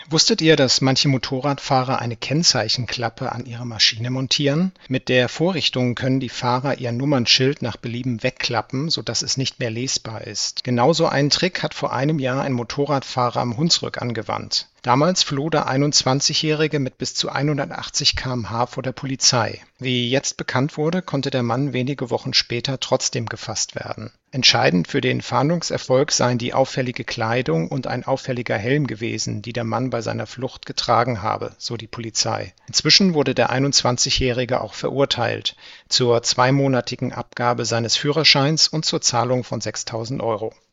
Wusstet ihr, dass manche Motorradfahrer eine Kennzeichenklappe an ihre Maschine montieren? Mit der Vorrichtung können die Fahrer ihr Nummernschild nach Belieben wegklappen, sodass es nicht mehr lesbar ist. Genauso einen Trick hat vor einem Jahr ein Motorradfahrer am Hunsrück angewandt. Damals floh der 21-Jährige mit bis zu 180 km/h vor der Polizei. Wie jetzt bekannt wurde, konnte der Mann wenige Wochen später trotzdem gefasst werden. Entscheidend für den Fahndungserfolg seien die auffällige Kleidung und ein auffälliger Helm gewesen, die der Mann bei seiner Flucht getragen habe, so die Polizei. Inzwischen wurde der 21-Jährige auch verurteilt zur zweimonatigen Abgabe seines Führerscheins und zur Zahlung von 6.000 Euro.